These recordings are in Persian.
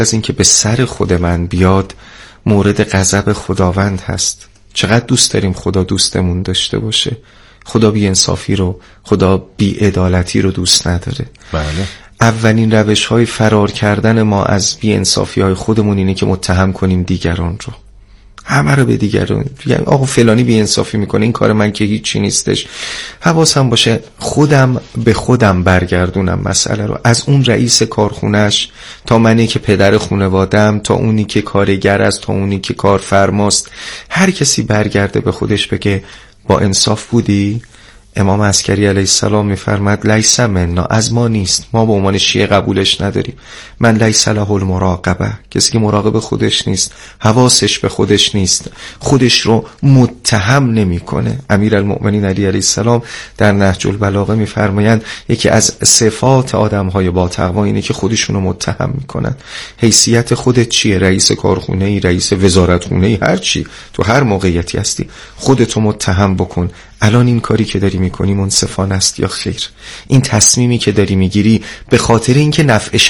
از اینکه به سر خود من بیاد مورد غضب خداوند هست. چقدر دوست داریم خدا دوستمون داشته باشه. خدا بی انصافی رو، خدا بی عدالتی رو دوست نداره. بله. اولین روش های فرار کردن ما از بی انصافی های خودمون اینه که متهم کنیم دیگران رو، همه رو به دیگران، یعنی آقا فلانی بی انصافی میکنه، این کار من که هیچی نیستش. حواسم باشه خودم به خودم برگردونم مسئله رو، از اون رئیس کارخونش تا منی که پدر خانواده‌ام، تا اونی که کارگر است، تا اونی که کارفرماست، هر کسی برگرده به خودش بگه با انصاف بودی؟ امام عسکری علیه السلام میفرماد لیس منا، از ما نیست، ما به عنوان شیعه قبولش نداریم. من لیس له المراقبه، کسی که مراقب خودش نیست، حواسش به خودش نیست، خودش رو متهم نمیکنه. امیرالمؤمنین علی علیه السلام در نهج البلاغه میفرمایند یکی از صفات آدمهای با تقوا اینه که خودشونو متهم میکنن. حیثیت خودت چیه؟ رئیس کارخونه ای، رئیس وزارتخونه ای، هر چی، تو هر موقعیتی هستی خودتو متهم بکن. الان این کاری که داری میکنی منصفانه است یا خیر؟ این تصمیمی که داری میگیری به خاطر اینکه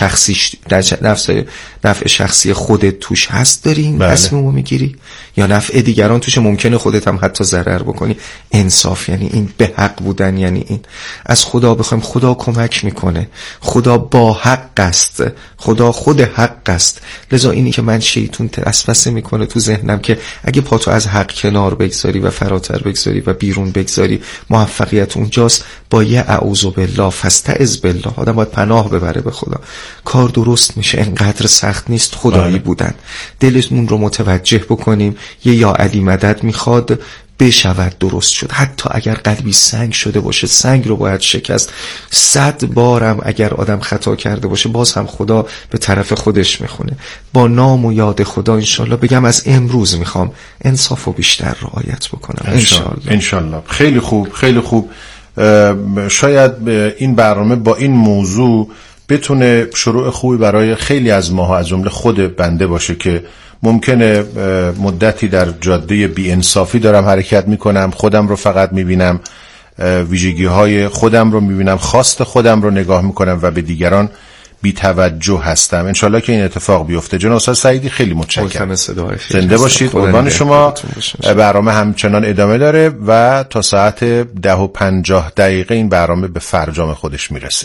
نفع شخصی خودت توش هست داری این تصمیمو میگیری، یا نفع دیگران توش ممکنه خودت هم حتی ضرر بکنی؟ انصاف یعنی این، به حق بودن یعنی این. از خدا بخوایم، خدا کمک میکنه، خدا با حق است، خدا خود حق است. لذا اینی که من شیطون وسوسه میکنه تو ذهنم که اگه پاتو از حق کنار بگذاری و فراتر بگذاری و بیرون بگذاری موفقیت اونجاست، با یه اعوذ بالله فاستعذ بالله، آدم باید پناه ببره به خدا. کار درست میشه، انقدر سخت نیست خدایی بودن. دلمون رو متوجه بکنیم یه یا علی مدد میخواد بشود درست شد. حتی اگر قلبی سنگ شده باشه، سنگ رو باید شکست. 100 بارم اگر آدم خطا کرده باشه باز هم خدا به طرف خودش میخونه. با نام و یاد خدا انشالله بگم از امروز میخوام انصاف و بیشتر رعایت بکنم انشالله. خیلی خوب، خیلی خوب. شاید این برنامه با این موضوع بتونه شروع خوبی برای خیلی از ماها از جمله خود بنده باشه که ممکنه مدتی در جاده بی انصافی دارم حرکت میکنم، خودم رو فقط میبینم، ویژگی های خودم رو میبینم، خواست خودم رو نگاه میکنم و به دیگران بی توجه هستم. انشالله که این اتفاق بیفته. جناب استاد سعیدی خیلی متشکرم. زنده باشید، قربان شما. برنامه همچنان ادامه داره و تا ساعت 10:50 این برنامه به فرجام خودش میرسه.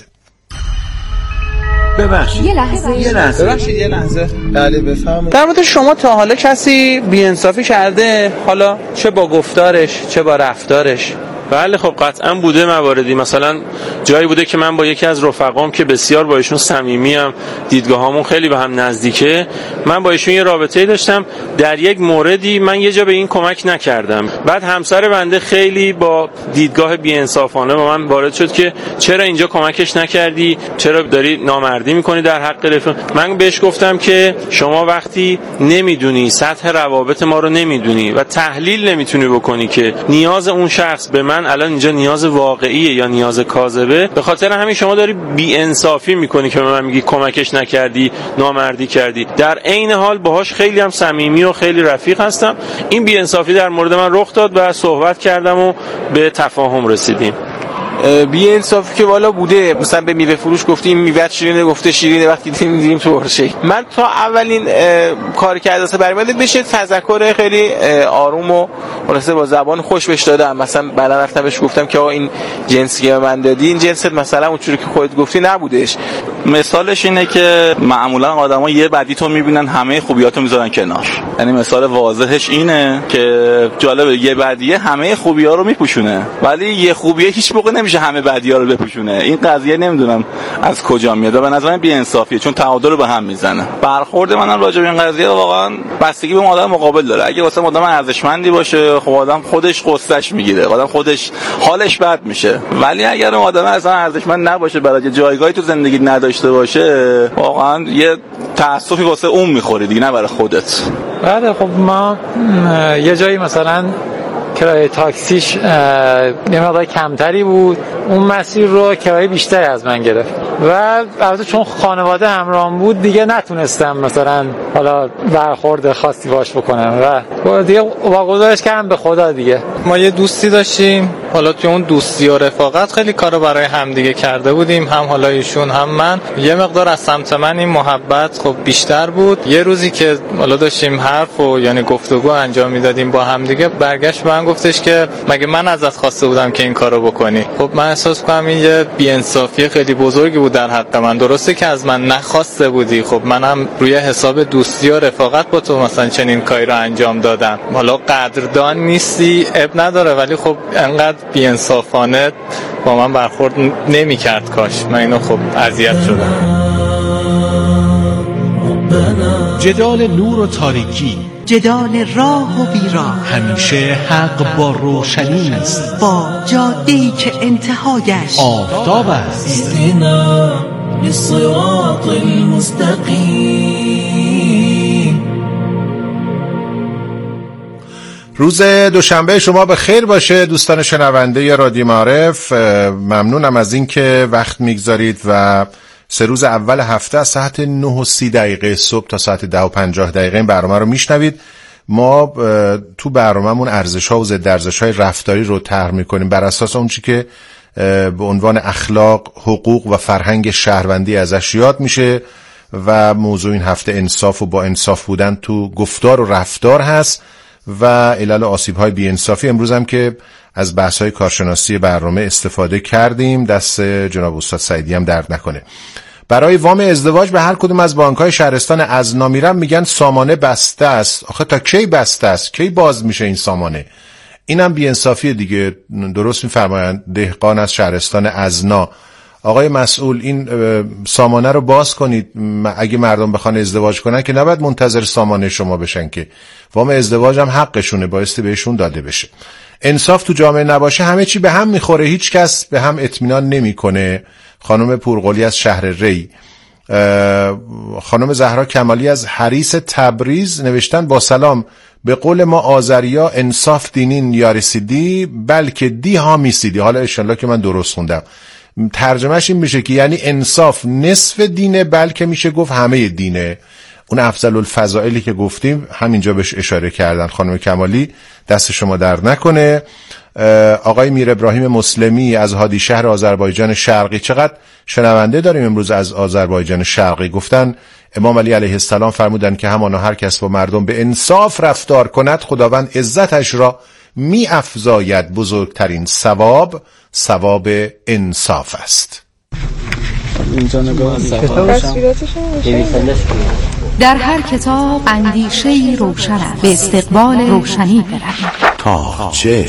ببخشید یه لحظه بله بفرمایید. در مورد شما تا حالا کسی بی‌انصافی کرده؟ حالا چه با گفتارش چه با رفتارش؟ بله خب قطعا بوده مواردی. مثلا جایی بوده که من با یکی از رفقام که بسیار با ایشون صمیمیم، دیدگاهامون خیلی به هم نزدیکه، من با ایشون یه رابطه‌ای داشتم، در یک موردی من یه جا به این کمک نکردم، بعد همسر بنده خیلی با دیدگاه بی‌انصافانه با من وارد شد که چرا اینجا کمکش نکردی، چرا داری نامردی میکنی در حق رفیق. من بهش گفتم که شما وقتی نمیدونی، سطح روابط ما رو نمیدونی و تحلیل نمیتونی بکنی که نیاز اون شخص به من الان اینجا نیاز واقعیه یا نیاز کاذبه، به خاطر همین شما داری بی انصافی میکنی که به من میگی کمکش نکردی، نامردی کردی. در عین حال باهاش خیلی هم صمیمی و خیلی رفیق هستم. این بی انصافی در مورد من رخ داد و صحبت کردم و به تفاهم رسیدیم. بی انصافی که والا بوده، مثلا به میوه فروش گفتیم میوه شیرینه، گفته شیرینه، وقتی دیدیم تو ورشه. من تا اولین کار که ازش برمیاد بشه تذکر خیلی آروم و خلاصه با زبان خوش بهش دادم. مثلا بعدا رفتم بهش گفتم که آقا این جنسی که من دادی، این جنست مثلا اونجوری که خودت گفتی نبودش. مثالش اینه که معمولا آدما یه بدی تو میبینن همه خوبیاتو میذارن کنار. یعنی مثال واضحش اینه که جالبه یه بدیه همه خوبی‌ها رو میپوشونه، ولی یه خوبیه هیچ موقع نمیشه همه بدی‌ها رو بپوشونه. این قضیه نمیدونم از کجا میاد و به نظر من بی‌انصافیه، چون تعادل رو به هم میزنه. برخورد منم راجع به این قضیه واقعا بستگی به آدم مقابل داره. اگه واسه آدم ارزشمندی باشه، خب آدم خودش قصهش میگیره، آدم خودش حالش بد میشه. ولی اگر اون آدم اصلا ارزشمند نباشه، برای جایگاهی تو زندگی نداشته باشه، واقعا یه تأسفی واسه اون میخوری دیگه، نه برای خودت. بله خب ما یه جایی مثلا کرایه تاکسیش یه مقدار کمتری بود، اون مسیر رو کرایه بیشتری از من گرفت و البته چون خانواده همراهم بود دیگه نتونستم مثلا حالا برخورد خاصی باش بکنم و دیگه واگذارش کردم به خدا دیگه. ما یه دوستی داشتیم، حالا توی اون دوستی و رفاقت خیلی کارو برای همدیگه کرده بودیم، هم حالا ایشون هم من. یه مقدار از سمت من این محبت خب بیشتر بود. یه روزی که حالا داشتیم حرف و یعنی گفتگو انجام میدادیم با همدیگه، برگشت به من گفتش که مگه من ازت خواسته بودم که این کارو بکنی؟ خب من احساس کنم این یه بی‌انصافی خیلی بزرگی بود در حق من. درسته که از من نخواسته بودی، خب منم روی حساب دوستی و رفاقت با تو مثلا چنین کاری رو انجام دادم. حالا قدردان نیستی اب نداره، ولی خب انقدر بی‌انصافانه با من برخورد نمی‌کرد. کاش من اینو خب اذیت شدم. جدال نور و تاریکی، جدال راه و بیراه، همیشه حق با روشنی است، با جاده‌ای که انتهایش آفتاب است. اهدنا للصراط المستقیم. روز دوشنبه شما به خیر باشه دوستان شنونده رادیو معارف. ممنونم از این که وقت میگذارید و 3 روز اول هفته از ساعت 9:30 صبح تا ساعت 10:50 این برنامه رو میشنوید. ما تو برنامه‌مون ارزش‌ها و ضد ارزش‌های رفتاری رو طرح می‌کنیم بر اساس اون چیزی که به عنوان اخلاق، حقوق و فرهنگ شهروندی ازش یاد میشه و موضوع این هفته انصاف و با انصاف بودن تو گفتار و رفتار هست و علل آسیب‌های بی‌انصافی. امروز هم که از بحث‌های کارشناسی برنامه استفاده کردیم، دست جناب استاد سعیدی هم درد نکنه. برای وام ازدواج به هر کدوم از بانک‌های شهرستان ازنا میرم میگن سامانه بسته است. آخه تا کی بسته است؟ کی باز میشه این سامانه؟ اینم بی‌انصافی دیگه. درست می‌فرمایند دهقان از شهرستان ازنا. آقای مسئول این سامانه رو باز کنید. اگه مردم بخوان ازدواج کنن که نباید منتظر سامانه شما بشن، که وام ازدواج هم حقشونه، بایستی بهشون داده بشه. انصاف تو جامعه نباشه همه چی به هم میخوره، هیچ کس به هم اطمینان نمیکنه. خانم پورقلی از شهر ری، خانم زهرا کمالی از حریص تبریز نوشتن با سلام، به قول ما آذریا انصاف دینین یارسیدی بلکه دی ها میسیدی. حالا انشالله که من درست خوندم. ترجمهش این میشه که یعنی انصاف نصف دینه، بلکه میشه گفت همه دینه. اون افضل الفضائلی که گفتیم همینجا بهش اشاره کردن. خانم کمالی دست شما درد نکنه. آقای میر ابراهیم مسلمی از هادی شهر آذربایجان شرقی، چقدر شنونده داریم امروز از آذربایجان شرقی. گفتن امام علی علیه السلام فرمودن که همانا هر کس با مردم به انصاف رفتار کند خداوند عزتش را می افزاید. بزرگترین ثواب انصاف است. اینجا نگاه در هر کتاب اندیشه‌ای روشن است، به استقبال روشنی برویم. تا چه؟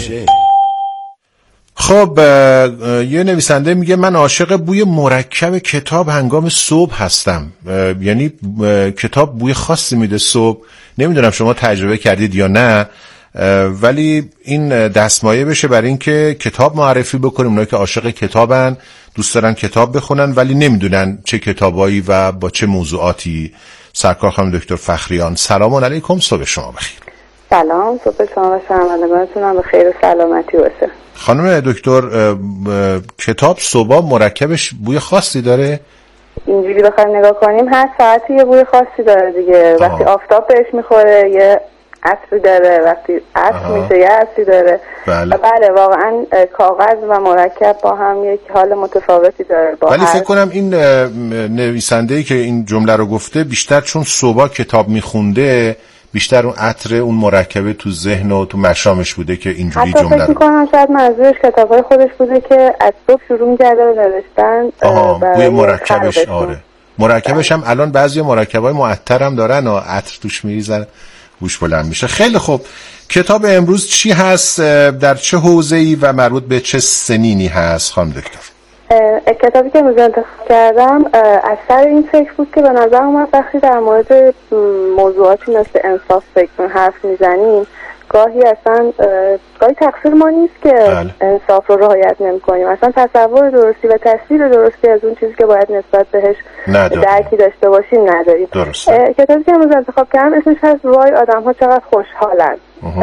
خب یه نویسنده میگه من عاشق بوی مرکب کتاب هنگام صبح هستم. یعنی کتاب بوی خاصی میده صبح. نمیدونم شما تجربه کردید یا نه، ولی این دستمایه بشه برای این که کتاب معرفی بکنیم. اونایی که عاشق کتابن، دوست دارن کتاب بخونن ولی نمیدونن چه کتابایی و با چه موضوعاتی. سرکار خانم دکتر فخریان، سلام علیکم، صبح شما بخیر. سلام، صبح شما و شنوندگانتون هم به خیر و سلامتی باشه. خانم دکتر، کتاب صبح مرکبش بوی خاصی داره؟ اینجوری بخوایم نگاه کنیم هر ساعتی یه بوی خاصی داره دیگه. وقتی آفتاب بهش میخوره یه عطری داره، وقتی عصر میشه یه عطری داره. بله واقعا کاغذ و مرکب با هم یک حال متفاوتی داره. ولی فکر کنم این نویسنده‌ای که این جمله رو گفته بیشتر چون صبح کتاب میخونده، بیشتر اون عطر اون مرکبه تو ذهن و تو مشامش بوده که اینجوری جمله رو. فکر می‌کنم شاید منظورش کتابای خودش بوده که از صبح شروع می‌کرده به نوشتن. بوی مرکبش. آره مرکبش هم الان بعضی مرکبای معطر هم دارن و عطر توش میریزن، بوش بلند میشه. خیلی خوب، کتاب امروز چی هست؟ در چه حوزه‌ای و مربوط به چه سنینی هست خانم دکتر؟ کتابی که امروز انتخاب کردم از سر این فکر بود که به نظر اومد وقتی در مورد موضوعاتی مثل انصاف فکر حرف میزنیم، گاهی تقصیر ما نیست که انصاف رو رعایت نمی‌کنیم. اصلا تصور درستی و تصویر درستی از اون چیزی که باید نسبت بهش درکی داشته باشیم نداریم. کتابی که امروز انتخاب کردم اسمش هست وای آدم‌ها چقدر خوشحالن.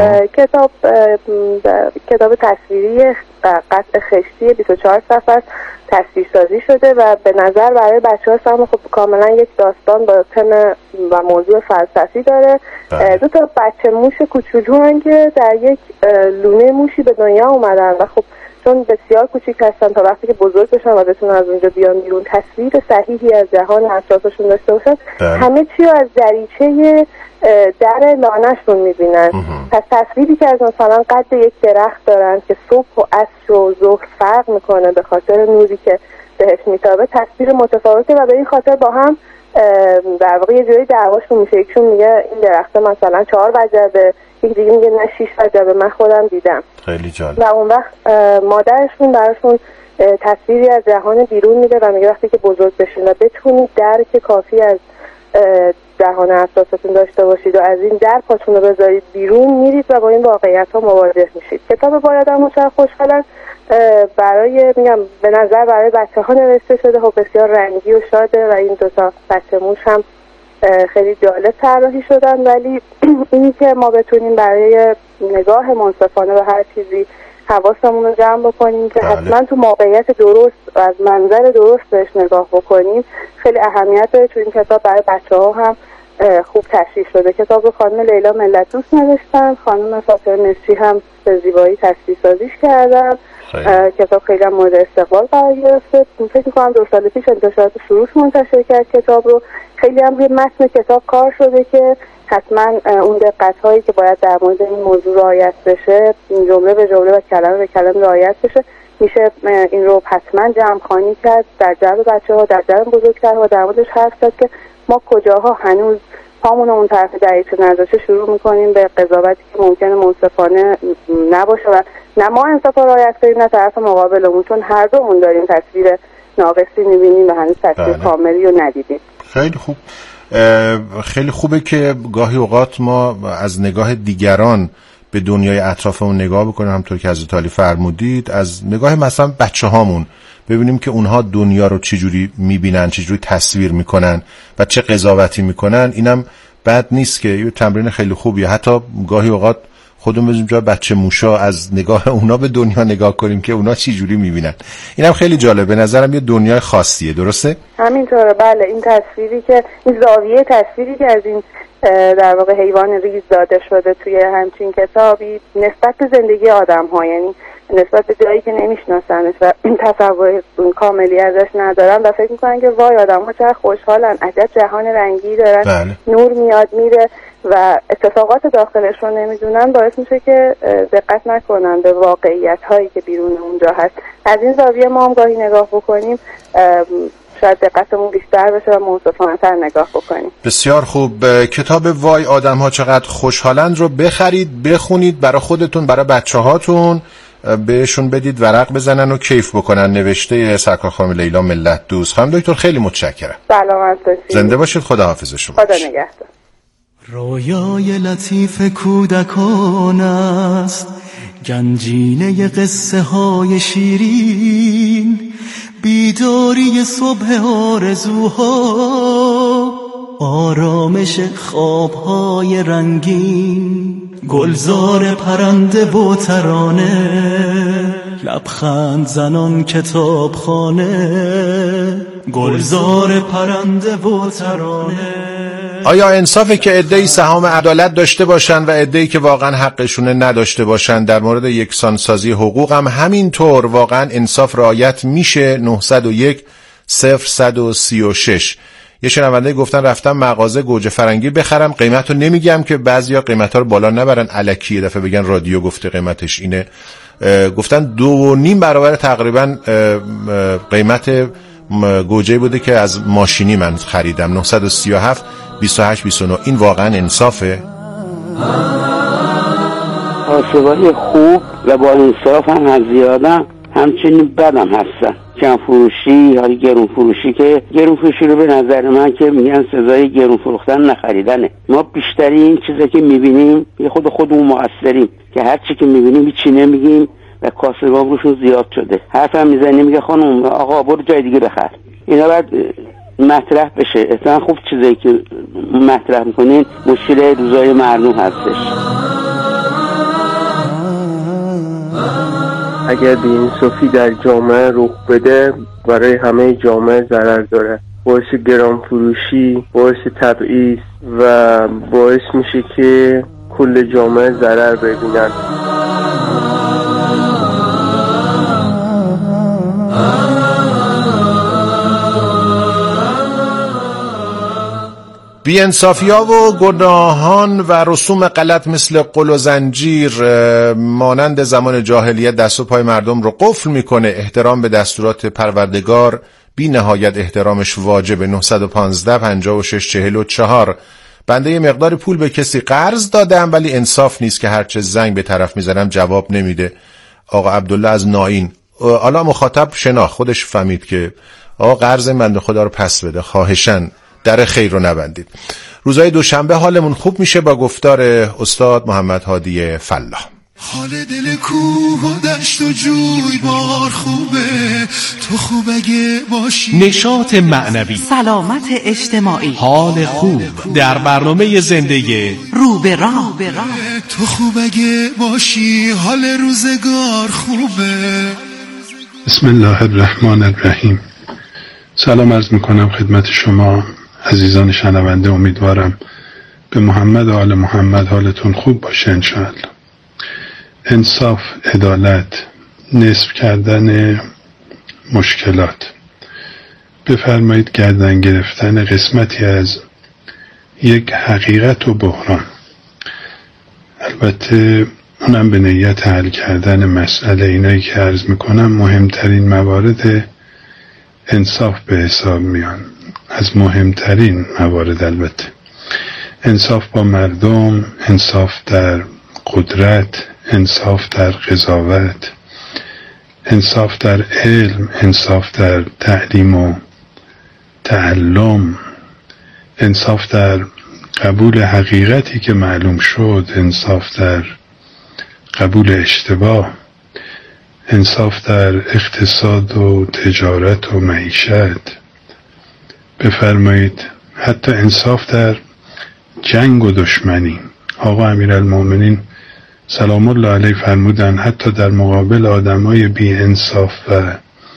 کتاب تصویری قطع خشتی 24 صفحه تصویر سازی شده و به نظر برای بچه‌ها هم خب کاملا یک داستان با تم و موضوع فلسفی داره. 2 تا بچه موش کوچولو که در یک لونه موشی به دنیا اومدن و خب چون بسیار کوچیک هستن تا وقتی که بزرگ بشن و بتونن از اونجا بیان بیرون تصویر صحیحی از جهان اطرافشون داشته باشن، همه چی رو از دریچه در لانه‌شون میبینن. پس تصویری که از مثلا قد یک درخت دارن که صبح و عصر و ظهر فرق میکنه به خاطر نوری که بهش میتابه، تصویر متفاوته و به این خاطر با هم در واقع یه جوری دعواشون میشه. یکشون میگه این درخت مثلا 4 وجبه، یک دیگه میگه نه 6 وجبه، من خودم دیدم. خیلی جالب. و اون وقت مادرشون براشون تصویری از جهان بیرون میده و میگه وقتی که بزرگ بشین و بتونید درک کافی از جهان اطرافتون داشته باشید و از این در پاتون رو بذارید بیرون، میرید و با این واقعیت ها مواجه میشید. کتاب باید هم چقدر خوشحالن برای به نظر برای بچه ها نوشته شده. خب بسیار رنگی و شاده و این 2 بچه موش هم خیلی جالب طراحی شدن، ولی اینی که ما بتونیم برای نگاه منصفانه به هر چیزی حواسمون رو جمع بکنیم که حتما تو موقعیت درست و از منظر درست بهش نگاه بکنیم خیلی اهمیت داره. تو این کتاب برای بچه ها هم خوب تشریح شده. کتاب رو خانم لیلا ملت دوست نوشتن، خانم فاطمه مصری هم به زیبایی تصویر سازیش کردن. کتاب خیلی هم مورد استقبال قرار گرفته. فکر می‌کنم 2 سال پیش انتشارات سروش منتشر کرد کتاب رو. خیلی هم روی متن کتاب کار شده که حتما اون دقت‌هایی که باید در مورد این موضوع رعایت بشه جمله به جمله و کلمه به کلمه رعایت بشه. میشه این رو حتما جمع‌خوانی کرد در جلب بچه‌ها، در جلب بزرگترها، در موردش حرف زد که ما کجاها هنوز پامون اون طرف دریچه نذاشه شروع میکنیم به قضاوتی که ممکنه منصفانه نباشه و نه ما انصاف رعایت کنیم نه طرف مقابلمون، چون هر دومون داریم تصویر ناقصی میبینیم و هنوز تصویر کاملی رو ندیدیم. خیلی خوب. خیلی خوبه که گاهی اوقات ما از نگاه دیگران به دنیای اطرافمون نگاه بکنیم، همونطور که حضرت علی فرمودید، از نگاه مثلا بچه هامون ببینیم که اونها دنیا رو چجوری میبینن، چجوری تصویر میکنن و چه قضاوتی میکنن. اینم بد نیست که یه تمرین خیلی خوبیه. حتی گاهی اوقات خودمون بزنیم جای بچه موشا از نگاه اونا به دنیا نگاه کنیم که اونا چجوری میبینن. اینم خیلی جالبه. به نظرم یه دنیای خاصیه. درسته؟ همینطوره. بله، این تصویری که این زاویه تصویری که از این در واقع حیوان ریز داده شده توی همچین کتابی نسبت به زندگی آدم‌ها، یعنی نسبت به جایی که نمیشناسنش و تصور کاملی ازش ندارن و فکر میکنن که وای آدم‌ها چقدر خوشحالن، عجب جهان رنگی دارن، نور میاد میره و اتفاقات داخلش رو نمیدونن، باعث میشه که دقت نکنن به واقعیت هایی که بیرون اونجا هست. از این زاویه ما هم گاهی نگاه بکنیم شاید دقتمون بیشتر بشه و منصفانه‌تر نگاه بکنیم. بسیار خوب. کتاب وای آدم‌ها چقدر خوشحالند رو بخرید، بخونید، برای خودتون، برای بچه‌هاتون بهشون بدید ورق بزنن و کیف بکنن. نوشته سرکار خانم لیلا ملت دوست. خانم دکتر خیلی متشکرم. سلامت باشید. زنده باشید. خداحافظ شما. خدا نگهدار. رویای لطیف کودکان است، گنجینه قصه های شیرین، بیداری صبح آرزوها، آرامش خوابهای رنگین، گلزار پرنده و ترانه، لبخند زنان کتابخانه، گلزار پرنده و ترانه. آیا انصافه که عده‌ای سهام عدالت داشته باشن و عده‌ای که واقعا حقشونه نداشته باشن؟ در مورد یکسانسازی حقوق هم همینطور واقعا انصاف رعایت میشه. 901-0136. یه شنونده گفتن رفتم مغازه گوجه فرنگی بخرم، قیمتو نمیگم که بعضیا قیمتا رو بالا نبرن، الکی دفعه بگن رادیو گفته قیمتش اینه. گفتن 2.5 برابر تقریبا قیمت گوجه بوده که از ماشینی من خریدم. 937-28-29. این واقعا انصافه؟ حاسبای خوب و با انصاف هم از زیادم همچنین بدم هستن. کم فروشی یا گرون فروشی، که گرون فروشی رو به نظر من که میگن سزای گرون فروختن نخریدنه. ما بیشتری این چیزا که میبینیم یه خودمون مؤثریم که هر چی که میبینیم هیچی نمیگیم و کاسبان روشون زیاد شده. حرفم میزنیم میگه خانم آقا برو جای دیگه بخر. اینا باید مطرح بشه. اصلا خوب چیزایی که مطرح میکنین مشکل روزای مردم هستش. اگر بی‌انصافی در جامعه رخ بده برای همه جامعه ضرر داره. باعث گران فروشی، باعث تبعیض و باعث میشه که کل جامعه ضرر ببینن. بی‌انصافی‌ها و گناهان و رسوم غلط مثل قل و زنجیر مانند زمان جاهلیت دست و پای مردم رو قفل میکنه. احترام به دستورات پروردگار بی نهایت احترامش واجب. 915 56 44 بنده یه مقدار پول به کسی قرض دادم ولی انصاف نیست که هرچه زنگ به طرف میزنم جواب نمیده. آقا عبدالله از نائین. حالا مخاطب شناخت خودش فهمید که آقا قرض بنده خدا رو پس بده، خواهشاً در خیر رو نبندید. روزهای دوشنبه حالمون خوب میشه با گفتار استاد محمد هادی فلاح. حال دل کوه و دشت و جوی بار خوبه، تو خوب اگه باشی. نشاط معنوی، سلامت اجتماعی، حال خوب در برنامه زنده رو به راه. تو خوب اگه باشی حال روزگار خوبه. بسم الله الرحمن الرحیم. سلام عرض میکنم خدمت شما عزیزان شنونده. امیدوارم به محمد و آل محمد حالتون خوب باشه انشاءالله. انصاف، عدالت، نصف کردن مشکلات، بفرمایید گردن گرفتن قسمتی از یک حقیقت و بحران، البته اونم به نیت حل کردن مسئله. اینایی که عرض میکنم مهمترین موارد انصاف به حساب میان، از مهمترین موارد البته. انصاف با مردم، انصاف در قدرت، انصاف در قضاوت، انصاف در علم، انصاف در تعلیم و تعلم، انصاف در قبول حقیقتی که معلوم شد، انصاف در قبول اشتباه، انصاف در اقتصاد و تجارت و معیشت. بفرمایید حتی انصاف در جنگ و دشمنی. آقا امیرالمومنین سلام الله علیه فرمودن حتی در مقابل آدمای بی انصاف و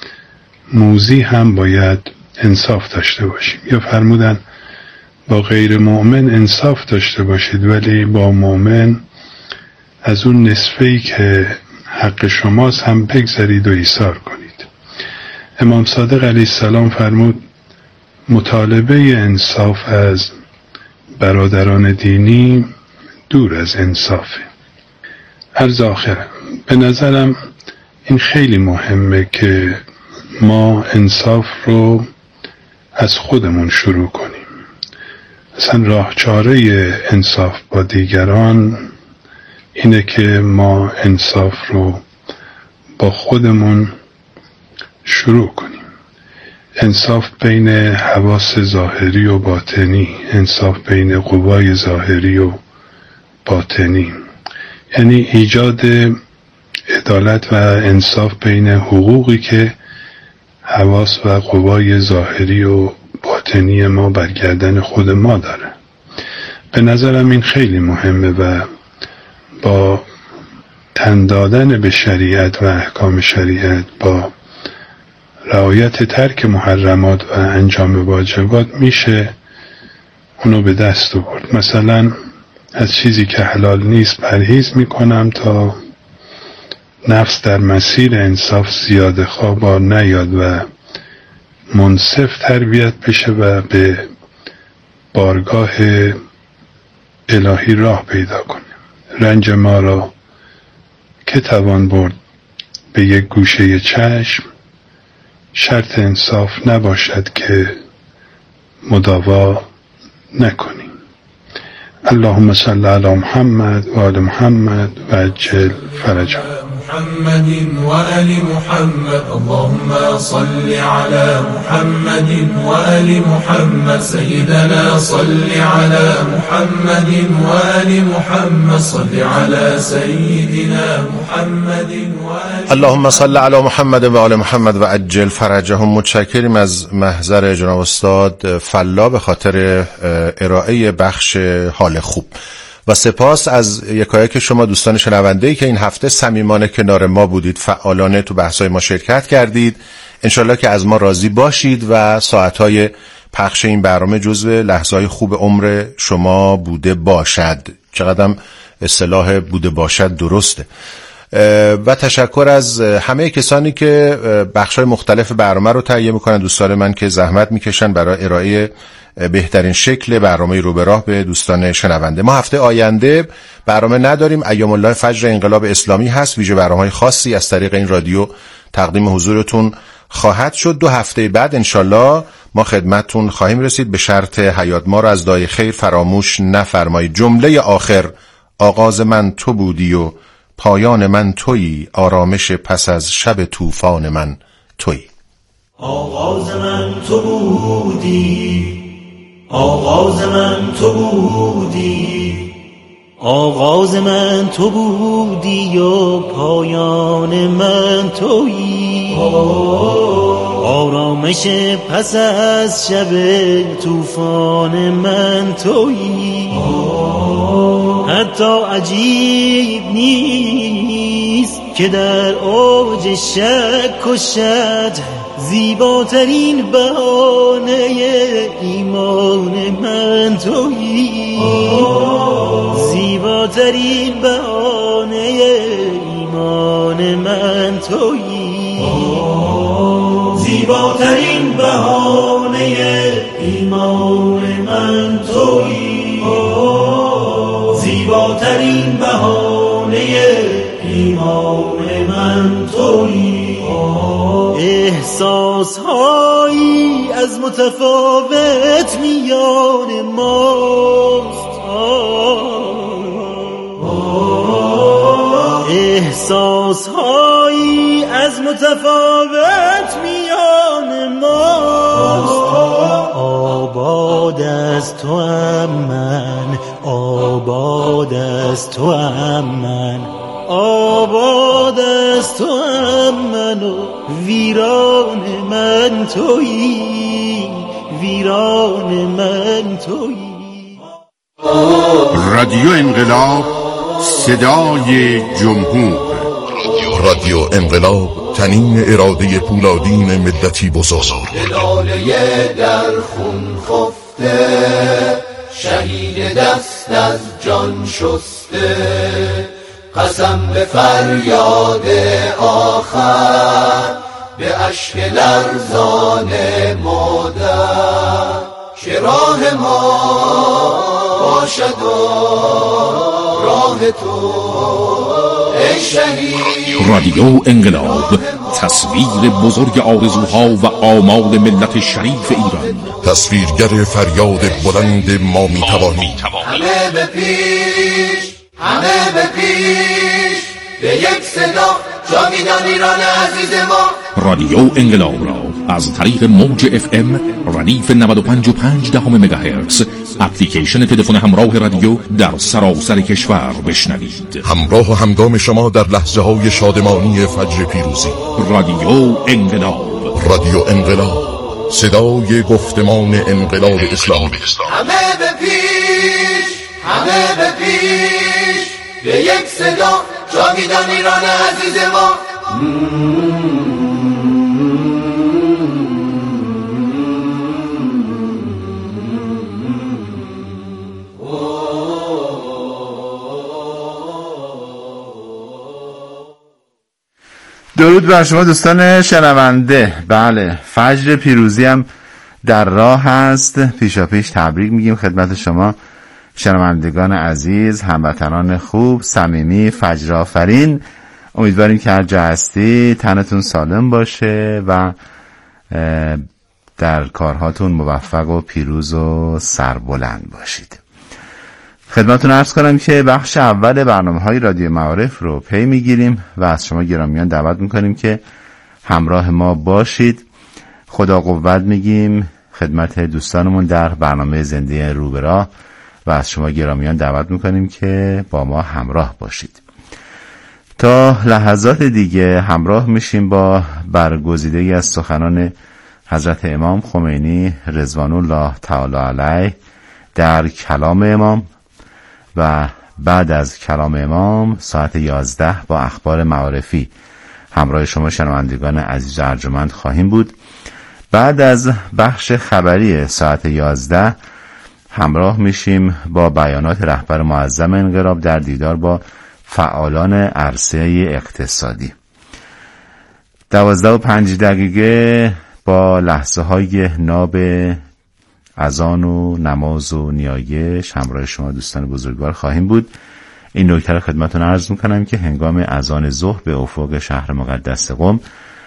موذی هم باید انصاف داشته باشیم. یا فرمودن با غیر مؤمن انصاف داشته باشید ولی با مؤمن از اون نصفه‌ای که حق شماست هم بگذارید و ایثار کنید. امام صادق علیه السلام فرمود مطالبه انصاف از برادران دینی دور از انصافه. عرض آخره، به نظرم این خیلی مهمه که ما انصاف رو از خودمون شروع کنیم. اصلا راه چاره انصاف با دیگران اینه که ما انصاف رو با خودمون شروع کنیم. انصاف بین حواس ظاهری و باطنی، انصاف بین قوای ظاهری و باطنی، یعنی ایجاد عدالت و انصاف بین حقوقی که حواس و قوای ظاهری و باطنی ما برگردن خود ما داره. به نظرم این خیلی مهمه و با تن دادن به شریعت و احکام شریعت، با رعایت ترک محرمات و انجام واجبات میشه اونو به دست آورد. مثلا از چیزی که حلال نیست پرهیز میکنم تا نفس در مسیر انصاف زیاده خواه نیاد و منصف تربیت بشه و به بارگاه الهی راه پیدا کنه. رنج ما را که توان برد به یک گوشه چشم، شرط انصاف نباشد که مداوا نکنیم. اللهم صل علی محمد و آل محمد و عجل فرجهم. محمد وآل محمد اللهم صل على محمد وآل محمد سيدنا صل على محمد وآل محمد صل على سيدنا محمد وآل اللهم صل علی محمد و آل محمد و عجل فرجهم. متشکریم از محضر جناب استاد فلا به خاطر ارائه بخش حال خوب و سپاس از یکایک شما دوستان شنونده‌ای که این هفته صمیمانه کنار ما بودید، فعالانه تو بحث‌های ما شرکت کردید. انشالله که از ما راضی باشید و ساعت‌های پخش این برنامه جزو لحظه‌های خوب عمر شما بوده باشد. چقدرم اصطلاح بوده باشد درسته. و تشکر از همه کسانی که بخش‌های مختلف برنامه رو تهیه میکنن، دوستان من که زحمت میکشن برای ارائه بهترین شکل برنامه رو به راه به دوستان شنونده. ما هفته آینده برنامه نداریم، ایام الله فجر انقلاب اسلامی هست، ویژه برنامه‌های خاصی از طریق این رادیو تقدیم حضورتون خواهد شد. 2 هفته بعد انشالله ما خدمتتون خواهیم رسید، به شرط حیات ما رو از دعای خیر فراموش نفرمایید. جمله آخر: آغاز من تو بودی و پایان من تویی، آرامش پس از شب طوفان من تویی. آغاز من تو بودی، آغاز من تو بودی، آغاز من تو بودی و پایان من تویی، آرامش پس از شب طوفان من تویی. حتی عجیب نیست که در اوج شک و شد زیباترین بهانه ایمان من تویی، زیباترین بهانه ایمان من تویی، زیباترین بهانه ایمان من تویی، زیباترین بهانه ایمان من تویی. احساسهایی از متفاوت میان ماست، احساسهایی از متفاوت میان ماست. آباد از تو ام من، آباد از تو ام من، آباد از تو ام من و ویران من تویی، ویران من تویی. رادیو انقلاب، صدای جمهور. رادیو انقلاب، تنین اراده پولادین ملتی بزرگ. لاله در خون خفته، شهید دست از جان شسته، قسم به فریاد آخر، به اشک لرزان مادر، که راه ما باشد و راه تو ای شهید. رادیو انقلاب، تصویر بزرگ آرزوها و آمال ملت شریف ایران، تصویرگر فریاد بلند ما میتوانیم. همه به پیش، همه به پیش، به یک صدا جاویدان ایران عزیز ما. رادیو انقلاب را از طریق موج FM ردیف 95.5 مگاهرتز، اپلیکیشن تلفن همراه رادیو در سراسر کشور بشنوید. همراه و همگام شما در لحظه های شادمانی فجر پیروزی. رادیو انقلاب، رادیو انقلاب، صدای گفتمان انقلاب اسلام. همه به پیش، همه به پیش، به یک صدا جاویدان ایران عزیز ما. درود بر شما دوستان شنونده. بله، فجر پیروزی هم در راه هست. پیشا پیش تبریک میگیم خدمت شما شنوندگان عزیز، هموطنان خوب، صمیمی، فجر آفرین. امیدواریم که هر جا هستی تنتون سالم باشه و در کارهاتون موفق و پیروز و سربلند باشید. خدمتتون عرض کنم که بخش اول برنامه‌های رادیو معارف رو پی میگیریم و از شما گرامیان دعوت میکنیم که همراه ما باشید. خدا قوت میگیم خدمت دوستانمون در برنامه زنده رو به راه و از شما گرامیان دعوت میکنیم که با ما همراه باشید. تا لحظات دیگه همراه میشیم با برگزیدگی از سخنان حضرت امام خمینی رضوان الله تعالی علیه در کلام امام و بعد از کلام امام ساعت 11 با اخبار معارفی همراه شما شنوندگان عزیز و ارجمند خواهیم بود. بعد از بخش خبری ساعت 11 همراه میشیم با بیانات رهبر معظم انقلاب در دیدار با فعالان عرصه اقتصادی. 12:05 با لحظه های ناب اذان و نماز و نیایش همراه شما دوستان بزرگوار خواهیم بود. این نکته رو خدمتتون عرض میکنم که هنگام اذان ظهر به افق شهر مقدس قم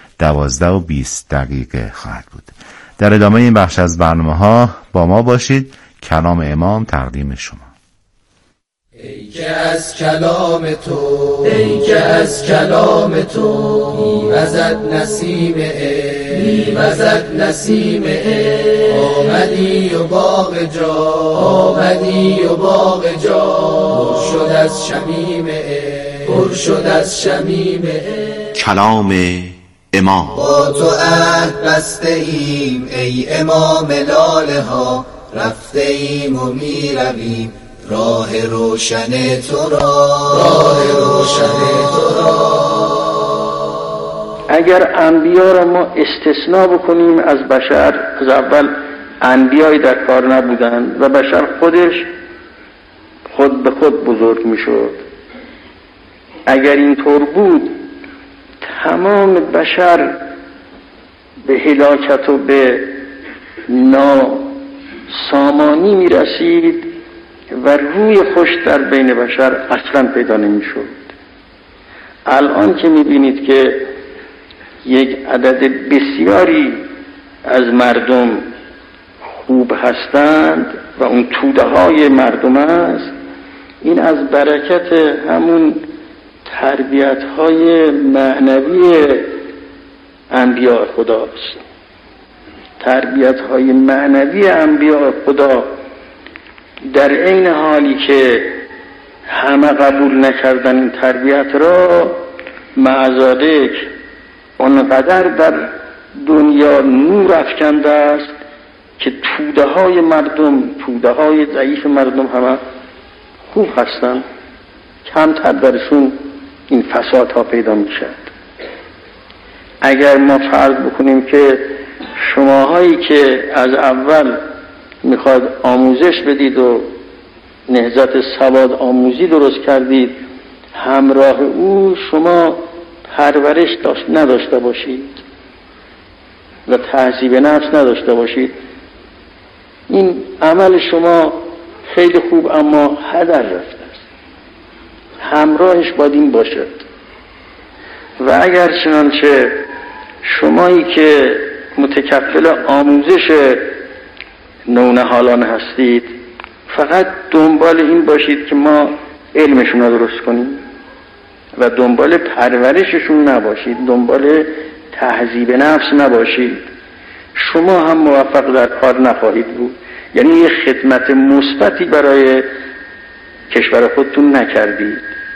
12:20 خواهد بود. در ادامه این بخش از برنامه ها با ما باشید. کلام امام تقدیم شما. ای که از کلام تو، ای که از کلام تو میوزد نسیم میوزد نسیم آمدی و باغ جا، آمدی و باغ جا پر شد از شمیم پر شد از شمیم کلام امام. با تو عهد بسته ایم ای امام لاله ها، رفته ایم و می رویم راه روشن تو را، راه روشن تو را. اگر انبیا را ما استثناء بکنیم از بشر، از اول انبیایی در کار نبودند و بشر خودش خود به خود بزرگ می شد. اگر اینطور بود تمام بشر به هلاکت و به ناسامانی می رسید و روی خوش در بین بشر اصلا پیدا نمی شد. الان که می بینید که یک عدد بسیاری از مردم خوب هستند و اون توده های مردم است، این از برکت همون تربیت های معنوی انبیاء خداست. تربیت های معنوی انبیاء خدا در عین حالی که همه قبول نکردن این تربیت را، معذالک اونقدر در دنیا نور افکنده است که توده های مردم، توده های ضعیف مردم همه خوب هستن، کمتر درشون این فسادها پیدا می شد. اگر ما فرض بکنیم که شماهایی که از اول میخواد آموزش بدید و نهضت سواد آموزی درست کردید، همراه او شما پرورش نداشته باشید و تهذیب نفس نداشته باشید، این عمل شما خیلی خوب اما هدر رفته است. همراهش باید این باشد. و اگر چنانچه شمایی که متکفل آموزش نونهالان هستید فقط دنبال این باشید که ما علمشون رو درست کنیم و دنبال پرورششون نباشید، دنبال تهذیب نفس نباشید، شما هم موفق در کار نخواهید بود. یعنی یه خدمت مثبتی برای کشور خودتون نکردید.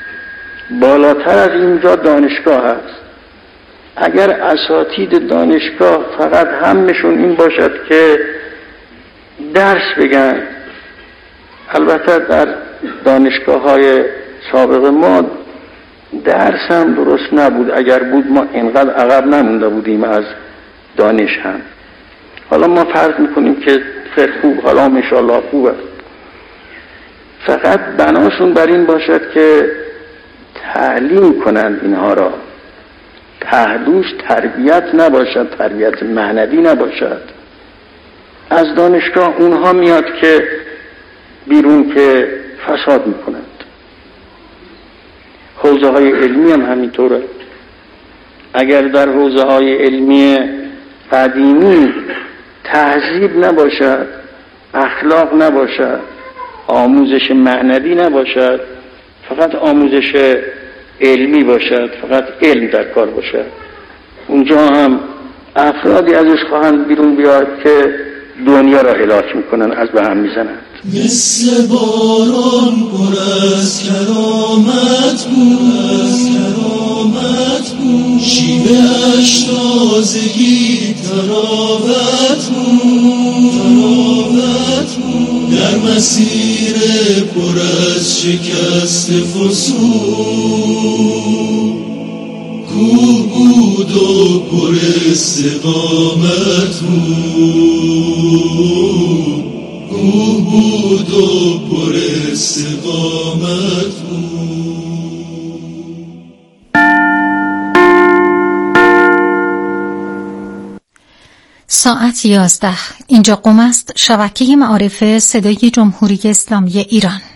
بالاتر از اینجا دانشگاه هست. اگر اساتید دانشگاه فقط همشون این باشد که درس بگن، البته در دانشگاه های سابق ما درس هم درست نبود، اگر بود ما اینقدر عقب نمونده بودیم از دانش هم. حالا ما فرض میکنیم که خیلی خوب، حالا انشاءالله خوبه، فقط بناشون بر این باشد که تعلیم کنند اینها را، پهلوش تربیت نباشد، تربیت معنوی نباشد. از دانشگاه اونها میاد که بیرون که فساد میکنند. حوزه های علمی هم همینطوره. اگر در حوزه های علمی قدیمی تهذیب نباشد، اخلاق نباشد، آموزش معنوی نباشد، فقط آموزش علمی باشد، فقط علم در کار باشد، اونجا هم افرادی ازش خواهند بیرون بیاد که دنیا را هلاک میکنن، از به هم میزنند. مثل باران پر از کرامت بود، شیوه اش تازگی تراوت بود، در مسیر پر از شکست فسون، کوه بود و پر استقامت بود، کوه بود و پر استقامت بود. ساعت 11. اینجا قم است، شبکه معارف صدای جمهوری اسلامی ایران.